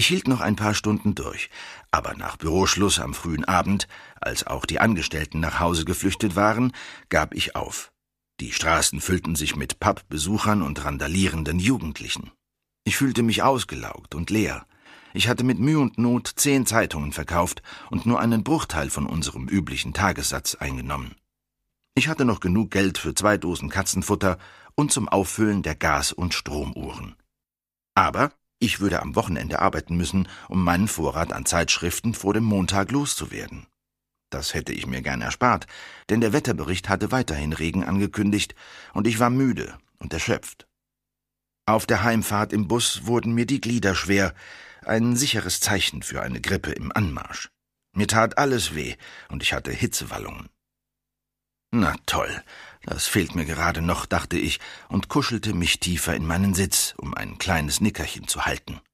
hielt noch ein paar Stunden durch, aber nach Büroschluss am frühen Abend, als auch die Angestellten nach Hause geflüchtet waren, gab ich auf. Die Straßen füllten sich mit Pubbesuchern und randalierenden Jugendlichen. Ich fühlte mich ausgelaugt und leer. Ich hatte mit Mühe und Not 10 Zeitungen verkauft und nur einen Bruchteil von unserem üblichen Tagessatz eingenommen. Ich hatte noch genug Geld für 2 Dosen Katzenfutter und zum Auffüllen der Gas- und Stromuhren. Aber ich würde am Wochenende arbeiten müssen, um meinen Vorrat an Zeitschriften vor dem Montag loszuwerden. Das hätte ich mir gern erspart, denn der Wetterbericht hatte weiterhin Regen angekündigt und ich war müde und erschöpft. Auf der Heimfahrt im Bus wurden mir die Glieder schwer, ein sicheres Zeichen für eine Grippe im Anmarsch. Mir tat alles weh und ich hatte Hitzewallungen. Na toll, das fehlt mir gerade noch, dachte ich und kuschelte mich tiefer in meinen Sitz, um ein kleines Nickerchen zu halten.